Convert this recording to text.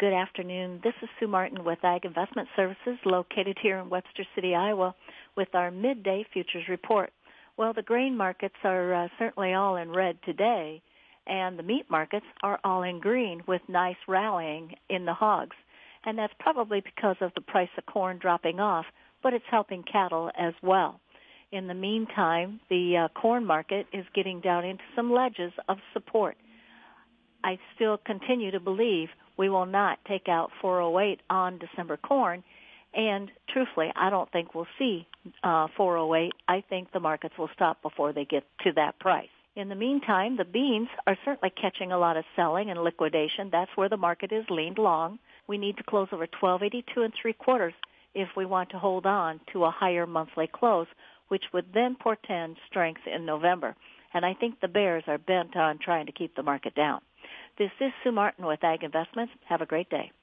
Good afternoon. This is Sue Martin with Ag Investment Services, located here in Webster City, Iowa, with our midday futures report. Well, the grain markets are certainly all in red today, and the meat markets are all in green with nice rallying in the hogs. And that's probably because of the price of corn dropping off, but it's helping cattle as well. In the meantime, the corn market is getting down into some ledges of support. I still continue to believe we will not take out 408 on December corn, and truthfully, I don't think we'll see 408. I think the markets will stop before they get to that price. In the meantime, the beans are certainly catching a lot of selling and liquidation. That's where the market is leaned long. We need to close over 1282 3/4 if we want to hold on to a higher monthly close, which would then portend strength in November. And I think the bears are bent on trying to keep the market down. This is Sue Martin with Ag Investments. Have a great day.